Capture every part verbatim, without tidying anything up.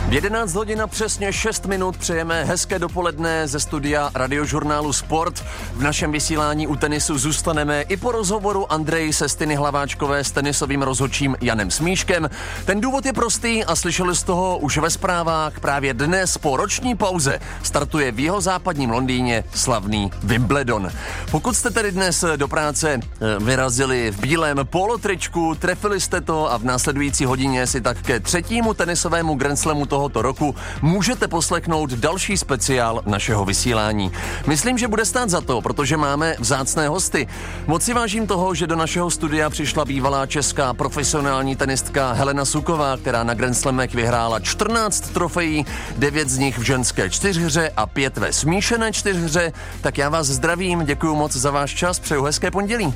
V jedenáct hodin a přesně šest minut přejeme hezké dopoledne ze studia Radiožurnálu Sport. V našem vysílání u tenisu zůstaneme i po rozhovoru Andreji Sestiny Hlaváčkové s tenisovým rozhodčím Janem Smíškem. Ten důvod je prostý a slyšeli z toho už ve zprávách. Právě dnes po roční pauze startuje v jihozápadním Londýně slavný Wimbledon. Pokud jste tedy dnes do práce vyrazili v bílém polotričku, trefili jste to a v následující hodině si tak ke třetímu tenisovému Grand Slamu tohoto roku můžete poslechnout další speciál našeho vysílání. Myslím, že bude stát za to, protože máme vzácné hosty. Moc si vážím toho, že do našeho studia přišla bývalá česká profesionální tenistka Helena Suková, která na Grand Slamech vyhrála čtrnáct trofejí, devět z nich v ženské čtyřhře a pět ve smíšené čtyřhře. Tak já vás zdravím, děkuji moc za váš čas, přeju hezké pondělí.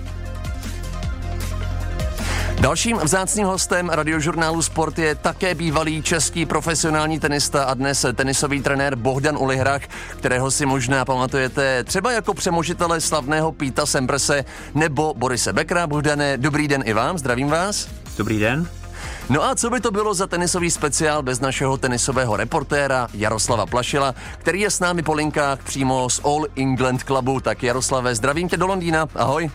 Dalším vzácným hostem Radiožurnálu Sport je také bývalý český profesionální tenista a dnes tenisový trenér Bohdan Ulihrach, kterého si možná pamatujete třeba jako přemožitele slavného Peta Samprase nebo Borise Beckera. Bohdane, dobrý den i vám, zdravím vás. Dobrý den. No a co by to bylo za tenisový speciál bez našeho tenisového reportéra Jaroslava Plašila, který je s námi po linkách přímo z All England Clubu. Tak Jaroslave, zdravím tě do Londýna, ahoj.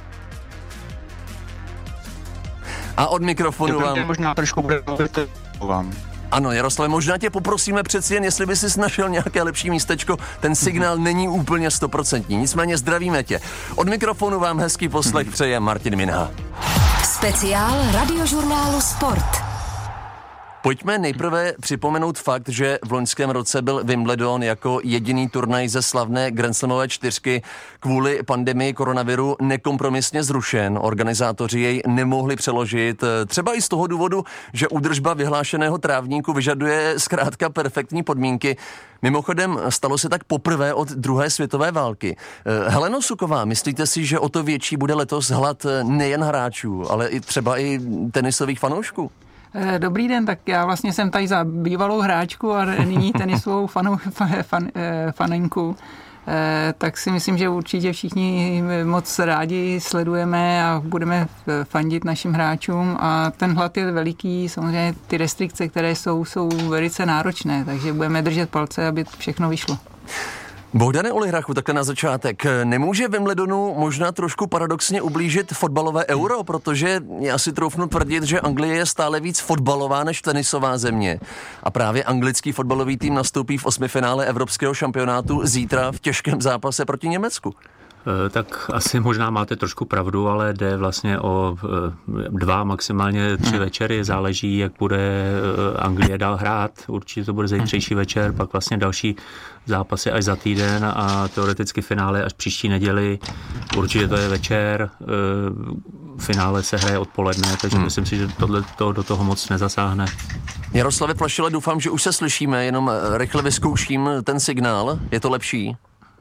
A od mikrofonu vám... možná trošku bude vám. Ano, Jaroslave, možná tě poprosíme přeci jen, jestli by si našel nějaké lepší místečko, ten signál není úplně stoprocentní, nicméně zdravíme tě. Od mikrofonu vám hezký poslech přeje Martin Minha. Speciál Radiožurnálu Sport. Pojďme nejprve připomenout fakt, že v loňském roce byl Wimbledon jako jediný turnaj ze slavné Grand Slamové čtyřky kvůli pandemii koronaviru nekompromisně zrušen. Organizátoři jej nemohli přeložit, třeba i z toho důvodu, že údržba vyhlášeného trávníku vyžaduje zkrátka perfektní podmínky. Mimochodem, stalo se tak poprvé od druhé světové války. Heleno Suková, myslíte si, že o to větší bude letos hlad nejen hráčů, ale i třeba i tenisových fanoušků? Dobrý den, tak já vlastně jsem tady za bývalou hráčku a nyní tenisovou fanu, fan, faninku. Tak si myslím, že určitě všichni moc rádi sledujeme a budeme fandit našim hráčům a ten hlad je veliký, samozřejmě ty restrikce, které jsou, jsou velice náročné, takže budeme držet palce, aby všechno vyšlo. Bohdane Ulihrachu, takhle na začátek. Nemůže Wimbledonu možná trošku paradoxně ublížit fotbalové Euro, protože já si troufnu tvrdit, že Anglie je stále víc fotbalová než tenisová země. A právě anglický fotbalový tým nastoupí v osmifinále evropského šampionátu zítra v těžkém zápase proti Německu. Tak asi možná máte trošku pravdu, ale jde vlastně o dva, maximálně tři večery. Záleží, jak bude Anglie dál hrát. Určitě to bude zítřejší večer, pak vlastně další zápasy až za týden a teoreticky finále až příští neděli. Určitě to je večer, finále se hraje odpoledne, takže hmm. myslím si, že tohle to do toho moc nezasáhne. Jaroslave Plašile, doufám, že už se slyšíme, jenom rychle vyzkouším ten signál. Je to lepší?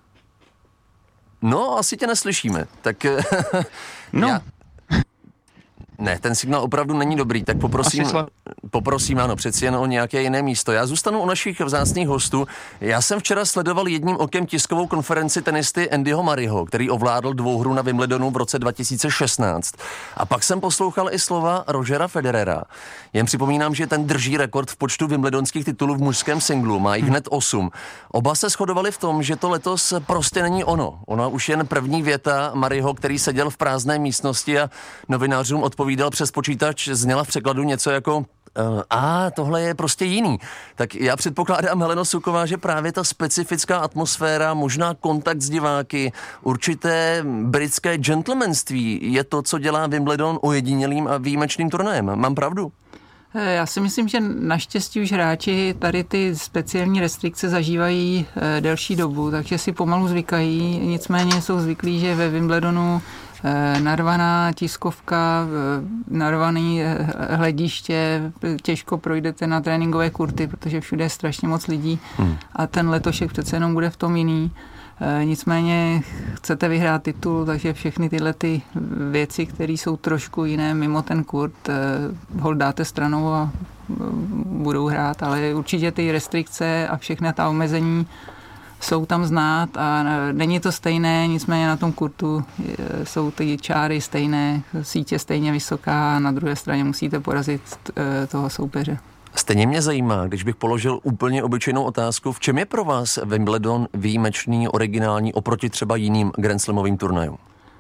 No, asi tě neslyšíme, tak... no. Já... Ne, ten signál opravdu není dobrý, tak poprosím, poprosím, ano, přeci jen o nějaké jiné místo. Já zůstanu u našich vzácných hostů. Já jsem včera sledoval jedním okem tiskovou konferenci tenisty Andyho Murrayho, který ovládl dvouhru na Wimbledonu v roce dva tisíce šestnáct. A pak jsem poslouchal i slova Rogera Federera. Jen připomínám, že ten drží rekord v počtu wimbledonských titulů v mužském singlu, má jich hned osm. Oba se shodovali v tom, že to letos prostě není ono. Ona už jen první věta Murrayho, který seděl v prázdné místnosti a novinářům odpovídal přes počítač, zněla v překladu něco jako uh, a tohle je prostě jiný. Tak já předpokládám, Heleno Suková, že právě ta specifická atmosféra, možná kontakt s diváky, určité britské gentlemanství je to, co dělá Wimbledon ojedinělým a výjimečným turnajem. Mám pravdu? Já si myslím, že naštěstí už hráči tady ty speciální restrikce zažívají delší dobu, takže si pomalu zvykají, nicméně jsou zvyklí, že ve Wimbledonu narvaná tiskovka, narvaný hlediště, těžko projdete na tréninkové kurty, protože všude je strašně moc lidí hmm. a ten letošek přece jenom bude v tom jiný. Nicméně chcete vyhrát titul, takže všechny tyhle ty věci, které jsou trošku jiné mimo ten kurt, hol dáte stranou a budou hrát, ale určitě ty restrikce a všechna ta omezení jsou tam znát a není to stejné, nicméně na tom kurtu jsou ty čáry stejné, sítě stejně vysoká a na druhé straně musíte porazit toho soupeře. Stejně mě zajímá, když bych položil úplně obyčejnou otázku, v čem je pro vás Wimbledon výjimečný, originální oproti třeba jiným Grand Slamovým turnajům?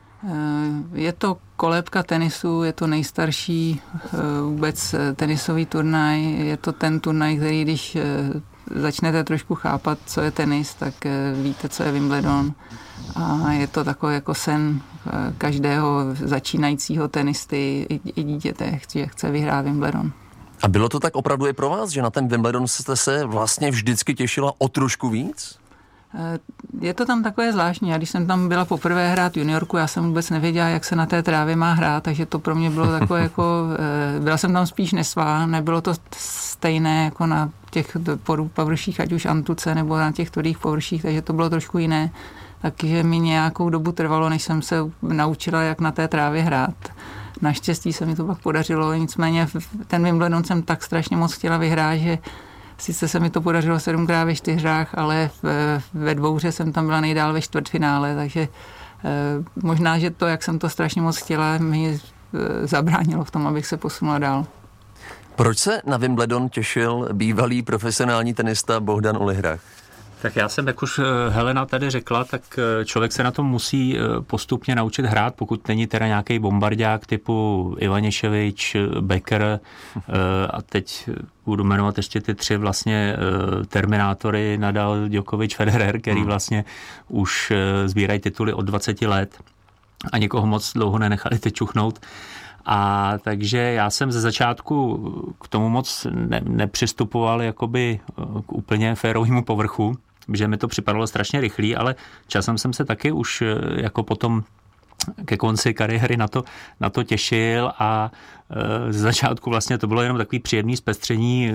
Je to kolébka tenisu, je to nejstarší vůbec tenisový turnaj, je to ten turnaj, který když začnete trošku chápat, co je tenis, tak víte, co je Wimbledon. A je to takový jako sen každého začínajícího tenisty i dítěte, že chce vyhrát Wimbledon. A bylo to tak opravdu i pro vás, že na ten Wimbledon jste se vlastně vždycky těšila o trošku víc? Je to tam takové zvláštní. Já když jsem tam byla poprvé hrát juniorku, já jsem vůbec nevěděla, jak se na té trávě má hrát, takže to pro mě bylo takové jako, byla jsem tam spíš nesvá, nebylo to stejné jako na těch površích, ať už antuce nebo na těch tvrdých površích, takže to bylo trošku jiné. Takže mi nějakou dobu trvalo, než jsem se naučila, jak na té trávě hrát. Naštěstí se mi to pak podařilo, nicméně ten Wimbledon jsem tak strašně moc chtěla vyhrát, že sice se mi to podařilo sedmkrát ve čtyřách, ale ve dvouře jsem tam byla nejdál ve čtvrtfinále, takže eh, možná, že to, jak jsem to strašně moc chtěla, mi eh, zabránilo v tom, abych se posunula dál. Proč se na Wimbledon těšil bývalý profesionální tenista Bohdan Ulihrach? Tak já jsem, jak už Helena tady řekla, tak člověk se na tom musí postupně naučit hrát, pokud není teda nějaký bombardák typu Ivaniševič, Becker a teď budu jmenovat ještě ty tři vlastně terminátory Nadal, Djokovic, Federer, který vlastně už sbírají tituly od dvaceti let a nikoho moc dlouho nenechali teď čuchnout. A takže já jsem ze začátku k tomu moc ne, nepřistupoval jakoby k úplně férovému povrchu, že mi to připadalo strašně rychlý, ale časem jsem se taky už jako potom ke konci kariéry na to, na to těšil a ze začátku vlastně to bylo jenom takový příjemný zpestření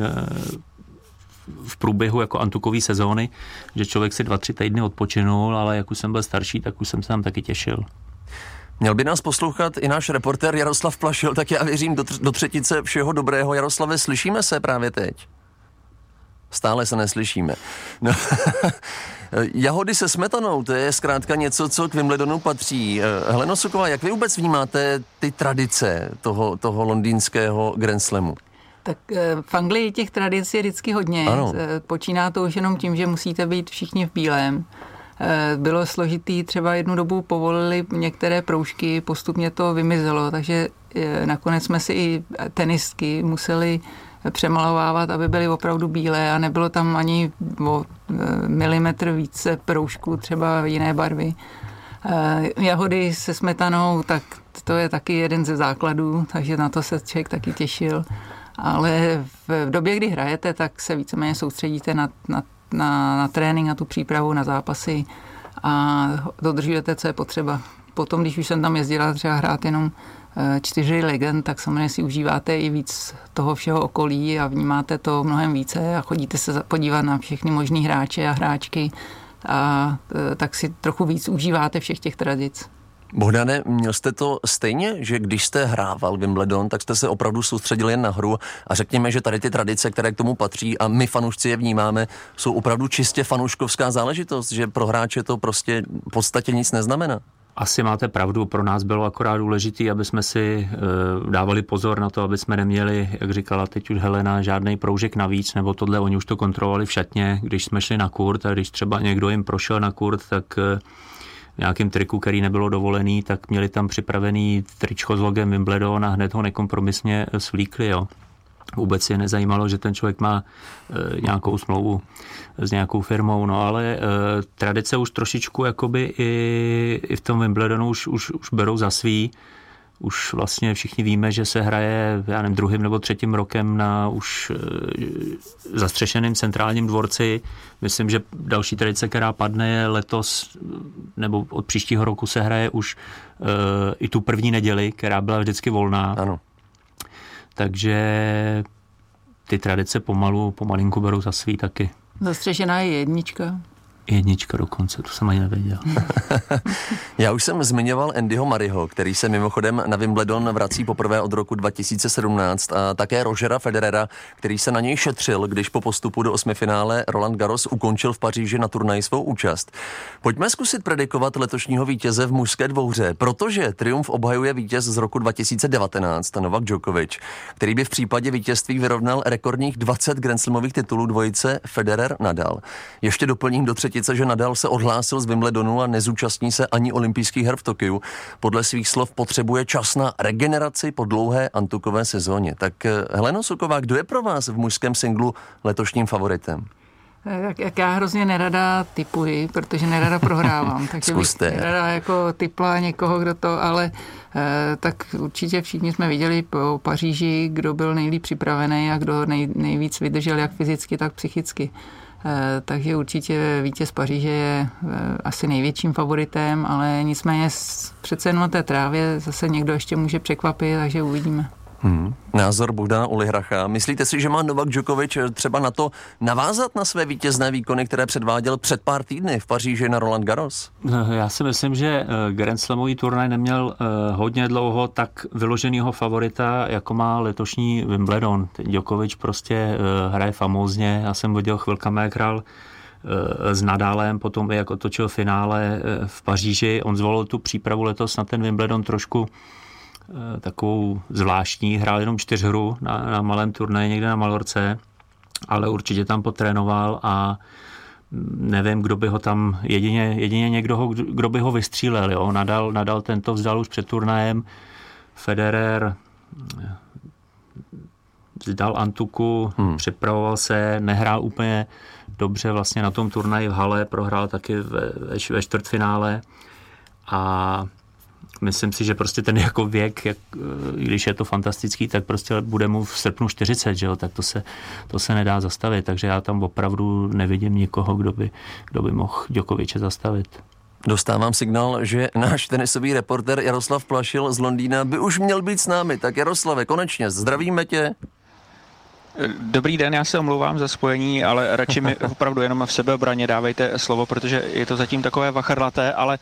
v průběhu jako antukový sezóny, že člověk si dva, tři týdny odpočinul, ale jak už jsem byl starší, tak už jsem se tam taky těšil. Měl by nás poslouchat i náš reportér Jaroslav Plašil, tak já věřím do, do třetice všeho dobrého. Jaroslave, slyšíme se právě teď? Stále se neslyšíme. No. Jahody se smetanou, to je zkrátka něco, co k Wimbledonu patří. Heleno Suková, jak vy vůbec vnímáte ty tradice toho, toho londýnského Grand Slamu? Tak v Anglii těch tradic je vždycky hodně. Ano. Počíná to už jenom tím, že musíte být všichni v bílém. Bylo složitý, třeba jednu dobu povolili některé proužky, postupně to vymizelo, takže nakonec jsme si i tenistky museli přemalovávat, aby byly opravdu bílé a nebylo tam ani o milimetr více proužků, třeba jiné barvy. Jahody se smetanou, tak to je taky jeden ze základů, takže na to se člověk taky těšil. Ale v době, kdy hrajete, tak se víceméně soustředíte na, na Na, na trénink, na tu přípravu, na zápasy a dodržujete, co je potřeba. Potom, když už jsem tam jezdila třeba hrát jenom čtyři legend, tak samozřejmě si užíváte i víc toho všeho okolí a vnímáte to mnohem více a chodíte se podívat na všechny možný hráče a hráčky a tak si trochu víc užíváte všech těch tradic. Bohdane, měl jste to stejně, že když jste hrával Wimbledon, tak jste se opravdu soustředili jen na hru a řekněme, že tady ty tradice, které k tomu patří a my fanoušci je vnímáme, jsou opravdu čistě fanouškovská záležitost, že pro hráče to prostě v podstatě nic neznamená. Asi máte pravdu, pro nás bylo akorát důležité, aby jsme si e, dávali pozor na to, aby jsme neměli, jak říkala teď už Helena, žádnej proužek navíc, nebo tohle oni už to kontrolovali v šatně, když jsme šli na kurt a když třeba někdo jim prošel na kurt, tak e, nějakým triku, který nebylo dovolený, tak měli tam připravený tričko s logem Wimbledon a hned ho nekompromisně svlíkli, jo. Vůbec je nezajímalo, že ten člověk má e, nějakou smlouvu s nějakou firmou, no ale e, tradice už trošičku jakoby i, i v tom Wimbledonu už, už, už berou za svý. Už vlastně všichni víme, že se hraje, já nevím, druhým nebo třetím rokem na už e, zastřešeném centrálním dvorci. Myslím, že další tradice, která padne, je letos, nebo od příštího roku se hraje už e, i tu první neděli, která byla vždycky volná. Ano. Takže ty tradice pomalu, pomalinku berou za svý taky. Zastřešená je jednička. Jednička dokonce, to jsem ani nevěděl. Já už jsem zmiňoval Andyho Murrayho, který se mimochodem na Wimbledon vrací poprvé od roku dva tisíce sedmnáct, a také Rogera Federera, který se na něj šetřil, když po postupu do osmifinále Roland Garros ukončil v Paříži na turnaji svou účast. Pojďme zkusit predikovat letošního vítěze v mužské dvouhře, protože triumf obhajuje vítěz z roku dva tisíce devatenáct, Novak Djokovic, který by v případě vítězství vyrovnal rekordních dvacet grandslamových titulů dvojice Federer-Nadal. Ještě doplním do třetice, že Nadal se odhlásil z Wimbledonu a nezúčastní se ani olympijských her v Tokiu. Podle svých slov potřebuje čas na regeneraci po dlouhé antukové sezóně. Tak Heleno Suková, kdo je pro vás v mužském singlu letošním favoritem? Jak, jak já hrozně nerada tipuji, protože nerada prohrávám. Takže bych nerada jako tipla někoho, kdo to, ale eh, tak určitě všichni jsme viděli po Paříži, kdo byl nejlíp připravený a kdo nej, nejvíc vydržel jak fyzicky, tak psychicky. Eh, takže určitě vítěz Paříže je eh, asi největším favoritem, ale nicméně přece jenom na té trávě zase někdo ještě může překvapit, takže uvidíme. Hmm. Názor Bohdana Olihracha. Myslíte si, že má Novak Djokovic třeba na to navázat na své vítězné výkony, které předváděl před pár týdny v Paříži na Roland Garros? Já si myslím, že Grand Slamový turnaj neměl hodně dlouho tak vyloženýho favorita, jako má letošní Wimbledon. Djokovic prostě hraje famózně. Já jsem viděl chvilkami, jak hrál s Nadalem, potom i jak otočil finále v Paříži. On zvolil tu přípravu letos na ten Wimbledon trošku takovou zvláštní, hrál jenom čtyřhru na, na malém turnaji někde na Malorce, ale určitě tam potrénoval a nevím, kdo by ho tam, jedině, jedině někdo, ho, kdo by ho vystřílel. Jo? Nadal, Nadal tento vzdal už před turnajem, Federer vzdal antuku, hmm. připravoval se, nehrál úplně dobře vlastně na tom turnaji v hale, prohrál taky ve, ve čtvrtfinále a myslím si, že prostě ten jako věk, jak, když je to fantastický, tak prostě bude mu v srpnu čtyřicet, že jo? Tak to se, to se nedá zastavit, takže já tam opravdu nevidím nikoho, kdo by, kdo by mohl Djokoviče zastavit. Dostávám signál, že náš tenisový reporter Jaroslav Plašil z Londýna by už měl být s námi. Tak Jaroslave, konečně, zdravíme tě. Dobrý den, já se omlouvám za spojení, ale radši mi opravdu jenom v sebeobraně dávejte slovo, protože je to zatím takové vachrlaté, ale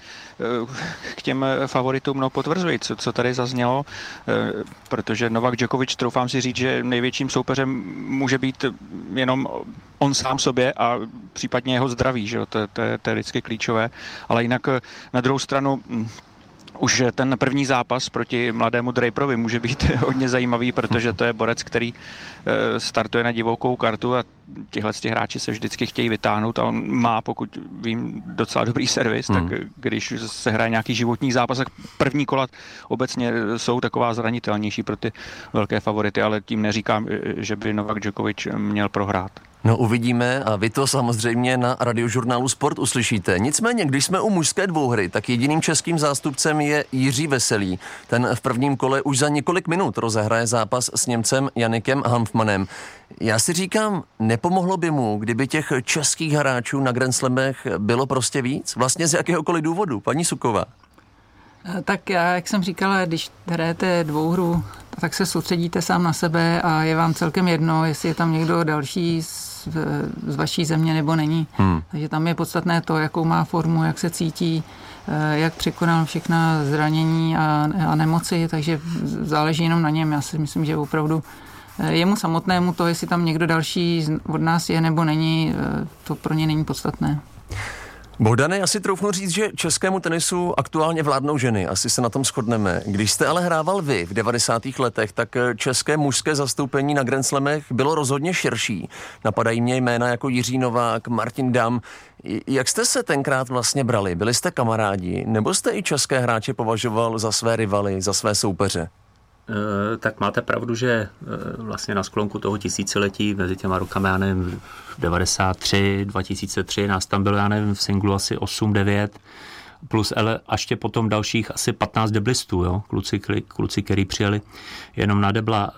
k těm favoritům no potvrzuji, co, co tady zaznělo, protože Novak Djokovic, troufám si říct, že největším soupeřem může být jenom on sám sobě a případně jeho zdraví, že jo? To, to, to je vždycky klíčové, ale jinak na druhou stranu už ten první zápas proti mladému Draperovi může být hodně zajímavý, protože to je borec, který startuje na divokou kartu a tihle hráči se vždycky chtějí vytáhnout a on má, pokud vím, docela dobrý servis, hmm. tak když se hraje nějaký životní zápas, tak první kola obecně jsou taková zranitelnější pro ty velké favority, ale tím neříkám, že by Novak Djokovic měl prohrát. No uvidíme a vy to samozřejmě na Radiožurnálu Sport uslyšíte. Nicméně, když jsme u mužské dvouhry, tak jediným českým zástupcem je Jiří Veselý. Ten v prvním kole už za několik minut rozehraje zápas s Němcem Janikem Hanfmanem. Já si říkám, nepomohlo by mu, kdyby těch českých hráčů na Grand Slamech bylo prostě víc? Vlastně z jakéhokoliv důvodu, paní Suková? Tak já, jak jsem říkala, když hrajete dvouhru, tak se soustředíte sám na sebe a je vám celkem jedno, jestli je tam někdo další z, z vaší země nebo není. Hmm. Takže tam je podstatné to, jakou má formu, jak se cítí, jak překonal všechna zranění a, a nemoci, takže záleží jenom na něm. Já si myslím, že opravdu jemu samotnému to, jestli tam někdo další od nás je nebo není, to pro ně není podstatné. Bohdane, já si troufnu říct, že českému tenisu aktuálně vládnou ženy, asi se na tom shodneme. Když jste ale hrával vy v devadesátých letech, tak české mužské zastoupení na Grand Slamech bylo rozhodně širší. Napadají mě jména jako Jiří Novák, Martin Dam. Jak jste se tenkrát vlastně brali? Byli jste kamarádi? Nebo jste i české hráče považoval za své rivaly, za své soupeře? Tak máte pravdu, že vlastně na sklonku toho tisíciletí mezi těma rokami, já nevím, devadesát tři, dva tisíce tři, nás tam bylo, já nevím, v singlu asi osm devět, plus ale ještě potom dalších asi patnáct deblistů, jo, kluci, kluci, který přijeli jenom na debla.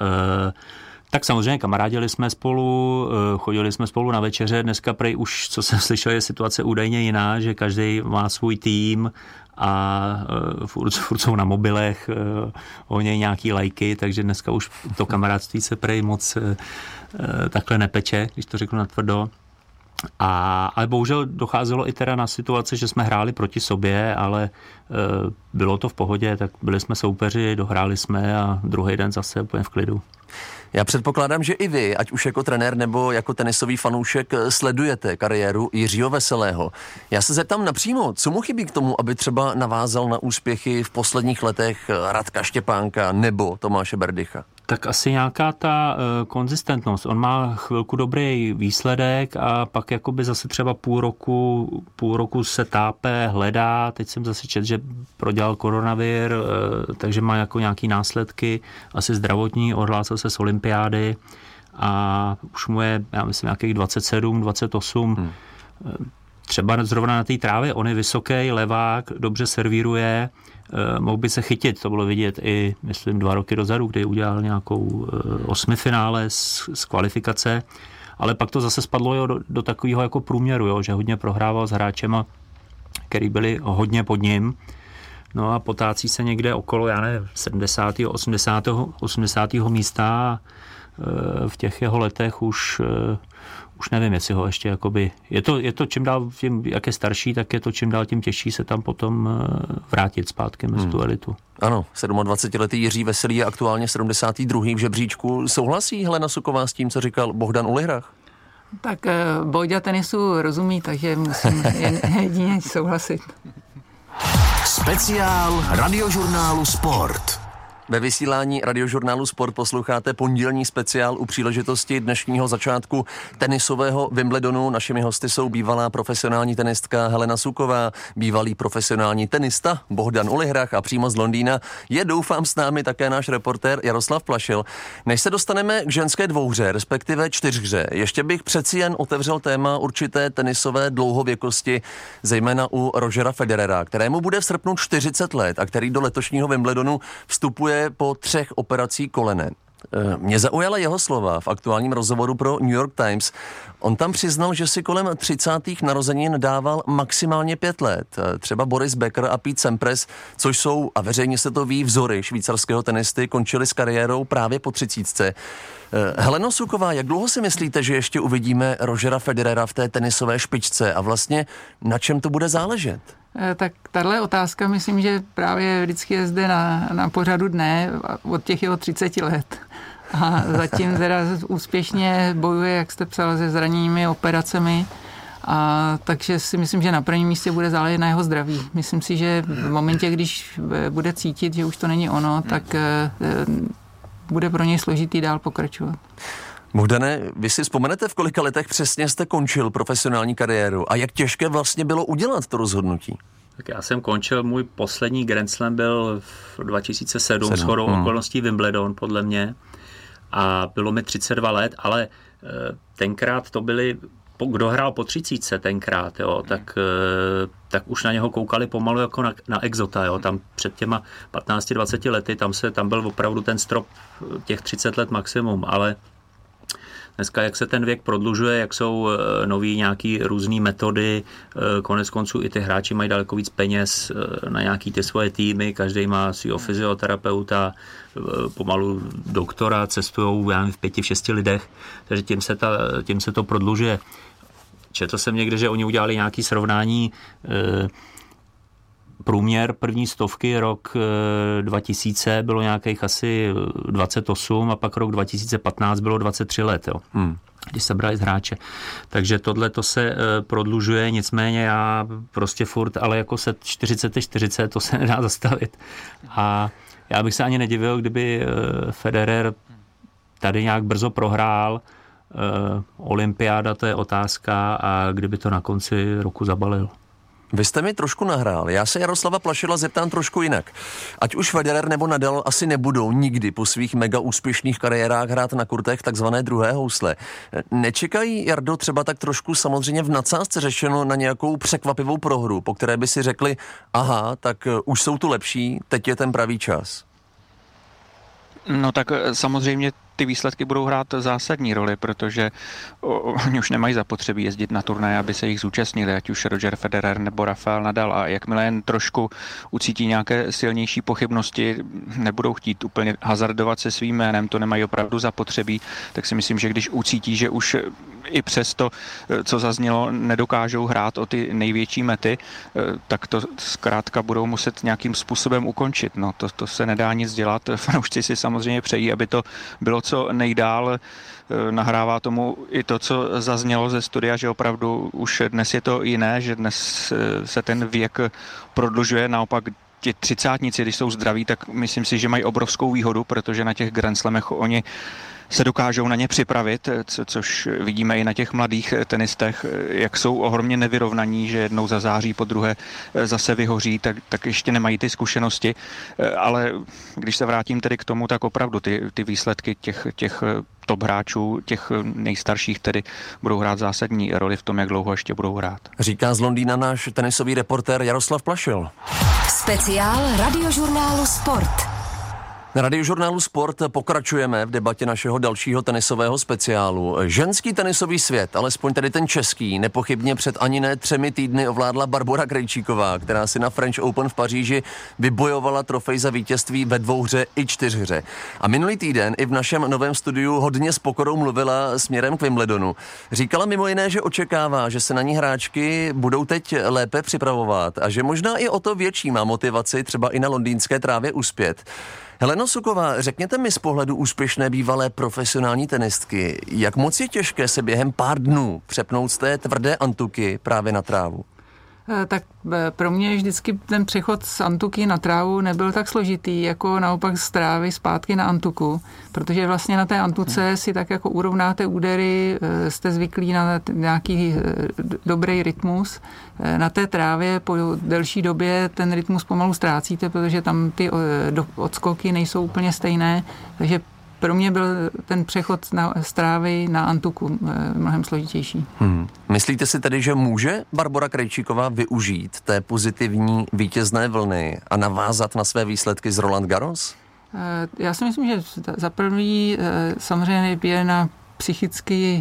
Tak samozřejmě kamarádili jsme spolu, chodili jsme spolu na večeře, dneska prej už, co jsem slyšel, je situace údajně jiná, že každý má svůj tým a furt, furt jsou na mobilech, honějí nějaký lajky, takže dneska už to kamarádství se prej moc takhle nepeče, když to řeknu natvrdo. A, ale bohužel docházelo i teda na situace, že jsme hráli proti sobě, ale e, bylo to v pohodě, tak byli jsme soupeři, dohráli jsme a druhý den zase úplně v klidu. Já předpokládám, že i vy, ať už jako trenér nebo jako tenisový fanoušek, sledujete kariéru Jiřího Veselého. Já se zeptám napřímo, co mu chybí k tomu, aby třeba navázal na úspěchy v posledních letech Radka Štěpánka nebo Tomáše Berdycha? Tak asi nějaká ta uh, konzistentnost. On má chvilku dobrý výsledek a pak jakoby zase třeba půl roku, půl roku se tápe, hledá. Teď jsem zase četl, že prodělal koronavir, uh, takže má jako nějaký následky, asi zdravotní, odhlásil se z olympiády a už mu je, já myslím, nějakých dvacet sedm, dvacet osm. Hmm. Třeba zrovna na té trávě, on je vysoký, levák, dobře servíruje, mohl by se chytit, to bylo vidět i, myslím, dva roky dozadu, kdy udělal nějakou osmifinále z, z kvalifikace, ale pak to zase spadlo jo, do, do takového jako průměru, jo, že hodně prohrával s hráčema, který byli hodně pod ním, no a potácí se někde okolo, já nevím, sedmdesátého osmdesátého místa a v těch jeho letech už už nevím, jestli ho ještě jakoby, je to, je to čím dál, tím, jak je starší, tak je to čím dál tím těžší se tam potom vrátit zpátky mezi hmm. tu elitu. Ano, sedmadvacetiletý Jiří Veselý je aktuálně sedmdesátý druhý v žebříčku. Souhlasí Helena Suková s tím, co říkal Bohdan Ulihrach? Tak Boďa tenisu rozumí, takže musím jen jedině souhlasit. Speciál Radiožurnálu Sport. Ve vysílání Radiožurnálu Sport posloucháte pondělní speciál u příležitosti dnešního začátku tenisového Wimbledonu. Našimi hosty jsou bývalá profesionální tenistka Helena Suková, bývalý profesionální tenista Bohdan Ulihrach a přímo z Londýna je, doufám, s námi také náš reportér Jaroslav Plašil. Než se dostaneme k ženské dvouhře, respektive čtyřhře, ještě bych přeci jen otevřel téma určité tenisové dlouhověkosti, zejména u Rogera Federera, kterému bude v srpnu čtyřicet let a který do letošního Wimbledonu vstupuje po třech operací kolene. Mě zaujala jeho slova v aktuálním rozhovoru pro New York Times. On tam přiznal, že si kolem třicátých narozenin dával maximálně pět let. Třeba Boris Becker a Pete Sampras, což jsou, a veřejně se to ví, vzory švýcarského tenisty, končili s kariérou právě po třicítce. Heleno Suková, jak dlouho si myslíte, že ještě uvidíme Rogera Federera v té tenisové špičce a vlastně na čem to bude záležet? Tak tahle otázka, myslím, že právě vždycky je zde na, na pořadu dne od těch jeho třiceti let. A zatím teda úspěšně bojuje, jak jste psal, se zraněními, operacemi. A takže si myslím, že na prvním místě bude záležet na jeho zdraví. Myslím si, že v momentě, když bude cítit, že už to není ono, tak bude pro něj složitý dál pokračovat. Bohdane, vy si vzpomenete, v kolika letech přesně jste končil profesionální kariéru a jak těžké vlastně bylo udělat to rozhodnutí? Tak já jsem končil, můj poslední Grand Slam byl v dva tisíce sedm s shodou hmm. okolností Wimbledon, podle mě, a bylo mi třicet dva let, ale tenkrát to byly, kdo hrál po třicítce tenkrát, jo, tak, tak už na něho koukali pomalu jako na, na exota, jo, tam před těma patnácti dvaceti lety, tam, se, tam byl opravdu ten strop těch třicet let maximum, ale dneska, jak se ten věk prodlužuje, jak jsou nový nějaký různý metody, konec konců i ty hráči mají daleko víc peněz na nějaký ty svoje týmy, každý má svýho fyzioterapeuta, pomalu doktora, cestujou já nevím, v pěti, v šesti lidech, takže tím se, ta, tím se to prodlužuje. Četl jsem někde, že oni udělali nějaké srovnání, průměr první stovky rok dva tisíce bylo nějakých asi dvacet osm a pak rok dva tisíce patnáct bylo dvacet tři let, jo. Hmm. Když se brali z hráče. Takže tohle to se prodlužuje, nicméně já prostě furt, ale jako se čtyřicet čtyřicet, to se nedá zastavit. A já bych se ani nedivil, kdyby Federer tady nějak brzo prohrál, olympiáda, to je otázka, a kdyby to na konci roku zabalil. Vy jste mi trošku nahrál. Já se Jaroslava Plašila zeptám trošku jinak. Ať už Federer nebo Nadal asi nebudou nikdy po svých mega úspěšných kariérách hrát na kurtech takzvané druhé housle. Nečekají, Jardo, třeba tak trošku samozřejmě v nadsázce řešeno na nějakou překvapivou prohru, po které by si řekli, aha, tak už jsou tu lepší, teď je ten pravý čas? No tak samozřejmě ty výsledky budou hrát zásadní roli, protože oni už nemají zapotřebí jezdit na turnaje, aby se jich zúčastnili, ať už Roger Federer nebo Rafael Nadal, a jakmile jen trošku ucítí nějaké silnější pochybnosti, nebudou chtít úplně hazardovat se svým jménem, to nemají opravdu zapotřebí, tak si myslím, že když ucítí, že už i přes to, co zaznělo, nedokážou hrát o ty největší mety, tak to zkrátka budou muset nějakým způsobem ukončit. No, to, to se nedá nic dělat. Fanoušci si samozřejmě přejí, aby to bylo co nejdál. Nahrává tomu i to, co zaznělo ze studia, že opravdu už dnes je to jiné, že dnes se ten věk prodlužuje, naopak ti třicátníci, když jsou zdraví, tak myslím si, že mají obrovskou výhodu, protože na těch Grand Slamech oni se dokážou na ně připravit, co, což vidíme i na těch mladých tenistech, jak jsou ohromně nevyrovnaní, že jednou zazáří, po druhé zase vyhoří, tak, tak ještě nemají ty zkušenosti, ale když se vrátím tedy k tomu, tak opravdu ty, ty výsledky těch, těch top hráčů, těch nejstarších tedy budou hrát zásadní roli v tom, jak dlouho ještě budou hrát. Říká z Londýna náš tenisový reportér Jaroslav Plašil. Speciál Radiožurnálu Sport. Na Radiožurnálu Sport pokračujeme v debatě našeho dalšího tenisového speciálu. Ženský tenisový svět, alespoň tedy ten český, nepochybně před ani ne třemi týdny ovládla Barbora Krejčíková, která si na French Open v Paříži vybojovala trofej za vítězství ve dvouhře i čtyřhře. A minulý týden i v našem novém studiu hodně s pokorou mluvila směrem k Wimbledonu. Říkala mimo jiné, že očekává, že se na ní hráčky budou teď lépe připravovat a že možná i o to větší má motivaci třeba i na londýnské trávě uspět. Heleno Suková, řekněte mi z pohledu úspěšné bývalé profesionální tenistky, jak moc je těžké se během pár dnů přepnout z té tvrdé antuky právě na trávu? Tak pro mě vždycky ten přechod z antuky na trávu nebyl tak složitý, jako naopak z trávy zpátky na antuku, protože vlastně na té antuce si tak jako urovnáte údery, jste zvyklí na nějaký dobrý rytmus. Na té trávě po delší době ten rytmus pomalu ztrácíte, protože tam ty odskoky nejsou úplně stejné, takže pro mě byl ten přechod na, z trávy na antuku mnohem složitější. Hmm. Myslíte si tedy, že může Barbora Krejčíková využít té pozitivní vítězné vlny a navázat na své výsledky z Roland Garros? Já si myslím, že za první samozřejmě je na psychicky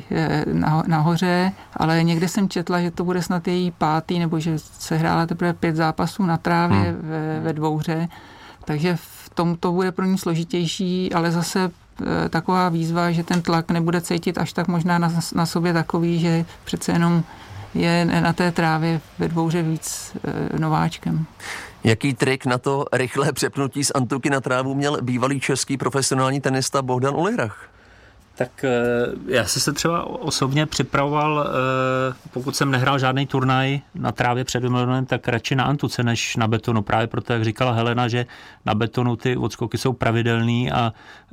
nahoře, ale někde jsem četla, že to bude snad její pátý, nebo že se hrála teprve pět zápasů na trávě hmm. ve, ve dvouhře, takže v tom to bude pro ní složitější, ale zase taková výzva, že ten tlak nebude cítit až tak možná na, na sobě takový, že přece jenom je na té trávě ve dvouře víc e, nováčkem. Jaký trik na to rychlé přepnutí z antuky na trávu měl bývalý český profesionální tenista Bohdan Ulihrach? Tak já jsem se třeba osobně připravoval, pokud jsem nehrál žádný turnaj na trávě před Wimbledonem, tak radši na antuce než na betonu. Právě proto, jak říkala Helena, že na betonu ty odskoky jsou pravidelný a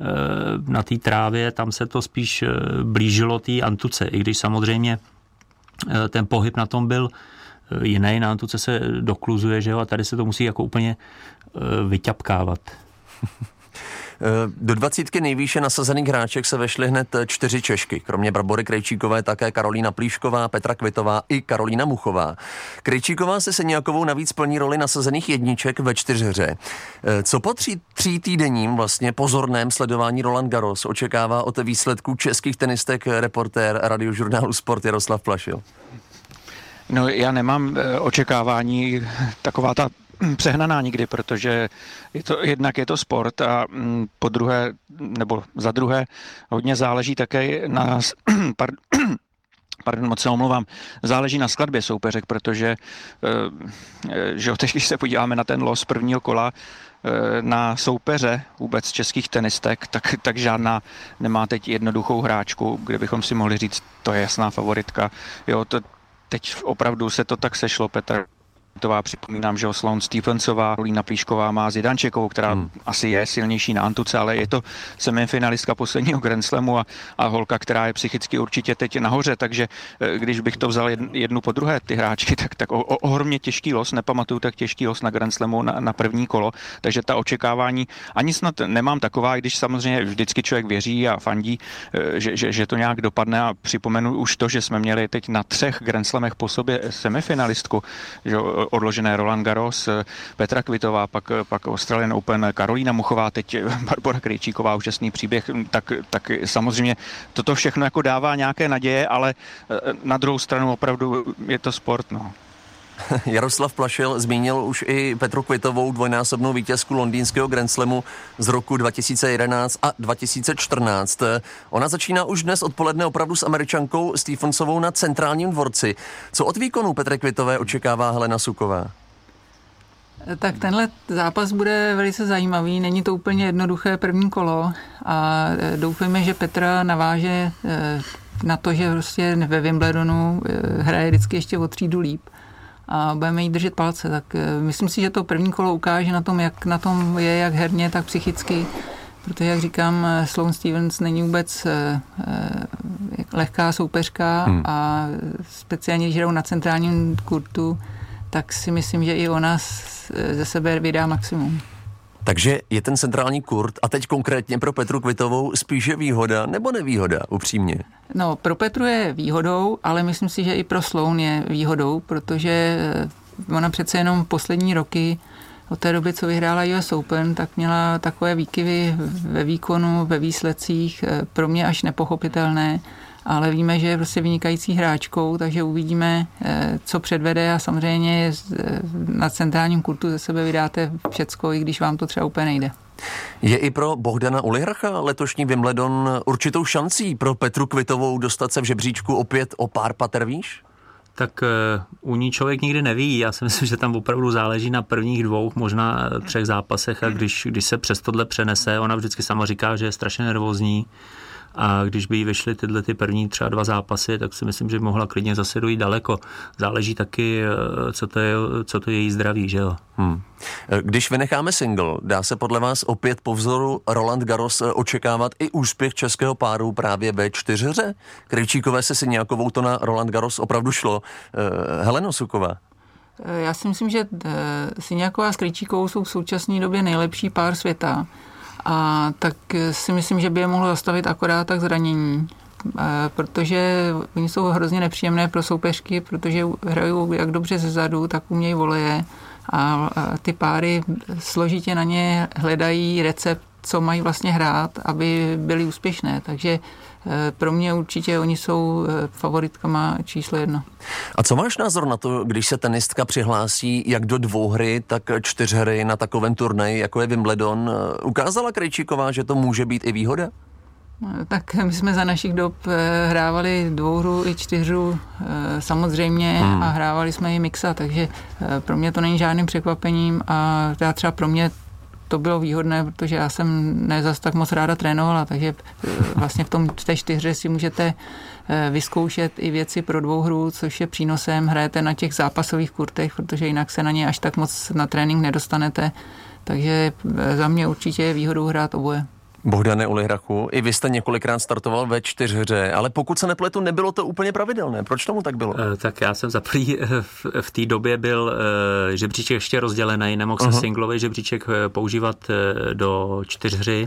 na té trávě tam se to spíš blížilo té antuce, i když samozřejmě ten pohyb na tom byl jiný, na antuce se dokluzuje, že jo, a tady se to musí jako úplně vyťapkávat. Do dvacítky nejvýše nasazených hráček se vešly hned čtyři Češky. Kromě Barbory Krejčíkové také Karolína Plíšková, Petra Kvitová i Karolína Muchová. Krejčíková se Seňákovou navíc plní roli nasazených jedniček ve čtyřhře. Co po tří, tří týdenním vlastně pozorném sledování Roland Garros očekává od výsledků českých tenistek reportér Radiožurnálu Sport Jaroslav Plašil? No, já nemám očekávání taková ta přehnaná nikdy, protože je to, jednak je to sport a po druhé, nebo za druhé, hodně záleží také na, pardon, pardon, moc se omlouvám, záleží na skladbě soupeřek, protože že teď, když se podíváme na ten los prvního kola, na soupeře vůbec českých tenistek, tak, tak žádná nemá teď jednoduchou hráčku, kde bychom si mohli říct, to je jasná favoritka. Jo, to, teď opravdu se to tak sešlo, Petr Kvitová, připomínám, že Sloane Stephensová, Karolína Plíšková má Zidančekovou, která hmm. asi je silnější na antuce, ale je to semifinalistka posledního Grand Slamu a, a holka, která je psychicky určitě teď nahoře, takže když bych to vzal jednu po druhé ty hráčky, tak, tak o, o, ohromně těžký los, nepamatuju tak těžký los na Grand Slamu na, na první kolo, takže ta očekávání ani snad nemám taková, když samozřejmě vždycky člověk věří a fandí, že, že, že to nějak dopadne a připomenu už to, že jsme měli teď na třech Grand Slamech po sobě semifinalistku, že odložené Roland Garros, Petra Kvitová, pak, pak Australian Open, Karolína Muchová, teď Barbora Krejčíková, úžasný příběh, tak, tak samozřejmě toto všechno jako dává nějaké naděje, ale na druhou stranu opravdu je to sport, no. Jaroslav Plašil zmínil už i Petru Kvitovou, dvojnásobnou vítězku londýnského Grand Slamu z roku dva tisíce jedenáct a dva tisíce čtrnáct. Ona začíná už dnes odpoledne opravdu s Američankou Stephensovou na Centrálním dvorci. Co od výkonu Petry Kvitové očekává Helena Suková? Tak tenhle zápas bude velice zajímavý, není to úplně jednoduché první kolo a doufujeme, že Petra naváže na to, že prostě ve Wimbledonu hraje vždycky ještě o třídu líp a budeme jí držet palce. Tak myslím si, že to první kolo ukáže na tom, jak na tom je, jak herně, tak psychicky, protože, jak říkám, Sloane Stephens není vůbec lehká soupeřka hmm. a speciálně, když hrajou na centrálním kurtu, tak si myslím, že i ona ze sebe vydá maximum. Takže je ten centrální kurt a teď konkrétně pro Petru Kvitovou spíše výhoda nebo nevýhoda, upřímně? No, pro Petru je výhodou, ale myslím si, že i pro Sloane je výhodou, protože ona přece jenom poslední roky od té doby, co vyhrála U S Open, tak měla takové výkyvy ve výkonu, ve výsledcích, pro mě až nepochopitelné, ale víme, že je prostě vynikající hráčkou, takže uvidíme, co předvede a samozřejmě na centrálním kurtu ze sebe vydáte všecko, i když vám to třeba úplně nejde. Je i pro Bohdana Ulihrcha letošní Wimbledon určitou šancí pro Petru Kvitovou dostat se v žebříčku opět o pár pater výš? Tak u ní člověk nikdy neví. Já si myslím, že tam opravdu záleží na prvních dvou, možná třech zápasech a když, když se přes tohle přenese, ona vždycky sama říká, že je strašně nervózní. A když by jí vyšly tyhle ty první třeba dva zápasy, tak si myslím, že by mohla klidně zase dojít daleko. Záleží taky, co to je, co to je její zdraví, že jo? Hmm. Když vynecháme single, dá se podle vás opět po vzoru Roland Garros očekávat i úspěch českého páru právě ve čtyřhře? Krejčíkové se Siniakovou to na Roland Garros opravdu šlo. Heleno Suková. Já si myslím, že Siniaková s Krejčíkovou jsou v současné době nejlepší pár světa. A tak si myslím, že by je mohlo zastavit akorát tak zranění, protože oni jsou hrozně nepříjemné pro soupeřky, protože hrajou jak dobře zezadu, tak umějí voleje a ty páry složitě na ně hledají recept, co mají vlastně hrát, aby byly úspěšné. Takže pro mě určitě oni jsou favoritkama číslo jedna. A co máš názor na to, když se tenistka přihlásí jak do dvouhry, tak čtyřhry na takovém turnaji, jako je Wimbledon? Ukázala Krejčíková, že to může být i výhoda? Tak my jsme za našich dob hrávali dvouhru i čtyřhru samozřejmě hmm. a hrávali jsme i mixa, takže pro mě to není žádným překvapením a třeba pro mě to bylo výhodné, protože já jsem ne zas tak moc ráda trénovala, takže vlastně v tom v té čtyřhře si můžete vyzkoušet i věci pro dvouhru, což je přínosem. Hrajete na těch zápasových kurtech, protože jinak se na ně až tak moc na trénink nedostanete, takže za mě určitě je výhodou hrát oboje. Bohdane Ulihrachu, i vy jste několikrát startoval ve čtyřhře, ale pokud se nepletu, nebylo to úplně pravidelné. Proč tomu tak bylo? E, tak já jsem za první v, v té době byl e, žebříček ještě rozdělený, nemohl uh-huh. jsem singlový žebříček používat e, do čtyřhry